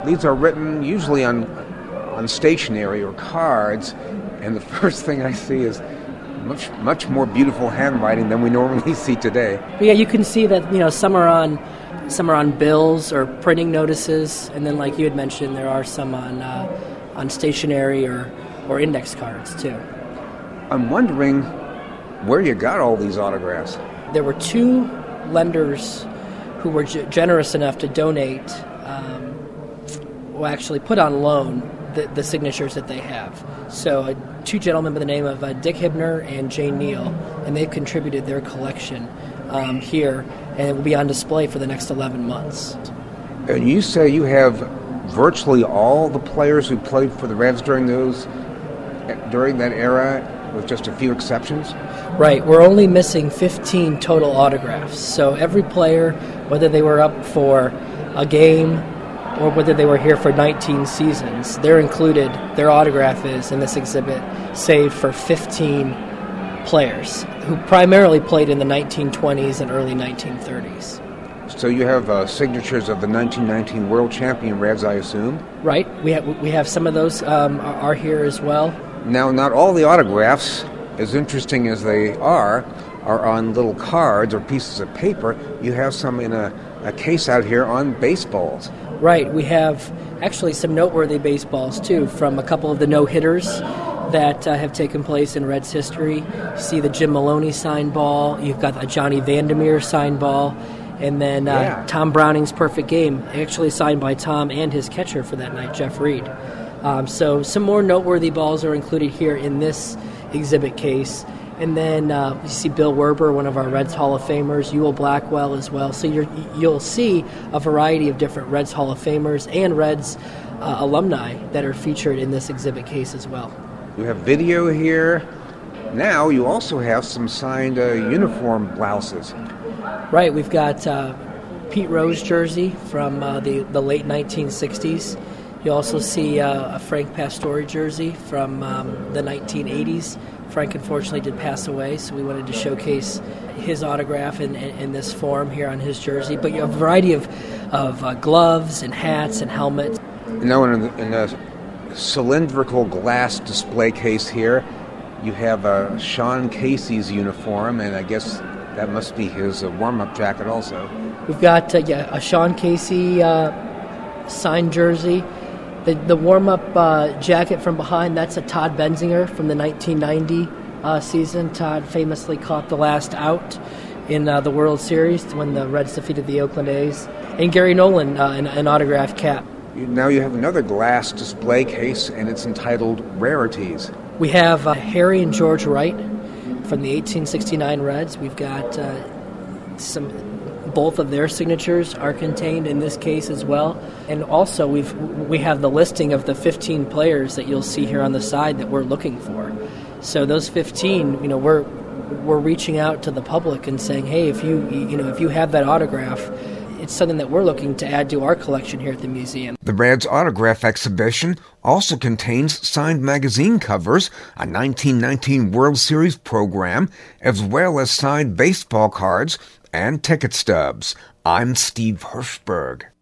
These are written usually on stationery or cards, and the first thing I see is much more beautiful handwriting than we normally see today. But yeah, you can see that some are on bills or printing notices, and then like you had mentioned, there are some on stationery or index cards too. I'm wondering where you got all these autographs. There were two lenders who were generous enough to donate, actually put on loan the signatures that they have. So two gentlemen by the name of Dick Hibner and Jane Neal, and they've contributed their collection here, and it will be on display for the next 11 months. And you say you have virtually all the players who played for the Reds during that era, with just a few exceptions? Right. We're only missing 15 total autographs. So every player, whether they were up for a game or whether they were here for 19 seasons, they're included, their autograph is in this exhibit, saved for 15 players who primarily played in the 1920s and early 1930s. So you have signatures of the 1919 World Champion Reds, I assume? Right. We have some of those are here as well. Now, not all the autographs, as interesting as they are on little cards or pieces of paper. You have some in a case out here on baseballs. Right. We have actually some noteworthy baseballs, too, from a couple of the no-hitters that have taken place in Reds history. You see the Jim Maloney signed ball. You've got a Johnny Vandermeer signed ball. And then Tom Browning's perfect game, actually signed by Tom and his catcher for that night, Jeff Reed. So some more noteworthy balls are included here in this exhibit case. And then you see Bill Werber, one of our Reds Hall of Famers, Ewell Blackwell as well. So you'll see a variety of different Reds Hall of Famers and Reds alumni that are featured in this exhibit case as well. You have video here. Now you also have some signed uniform blouses. Right, we've got Pete Rose jersey from the late 1960s. You also see a Frank Pastore jersey from the 1980s. Frank unfortunately did pass away, so we wanted to showcase his autograph in this form here on his jersey. But you have a variety of gloves and hats and helmets. Now in a cylindrical glass display case here, you have Sean Casey's uniform, and I guess that must be his warm-up jacket also. We've got a Sean Casey signed jersey. The warm-up jacket from behind, that's a Todd Benzinger from the 1990 season. Todd famously caught the last out in the World Series when the Reds defeated the Oakland A's. And Gary Nolan, an autographed cap. Now you have another glass display case, and it's entitled Rarities. We have Harry and George Wright from the 1869 Reds. We've got both of their signatures are contained in this case as well. And also we have the listing of the 15 players that you'll see here on the side that we're looking for. So those 15, we're reaching out to the public and saying, hey, if you have that autograph, it's something that we're looking to add to our collection here at the museum. The Reds Autograph Exhibition also contains signed magazine covers, a 1919 World Series program, as well as signed baseball cards and ticket stubs. I'm Steve Hirschberg.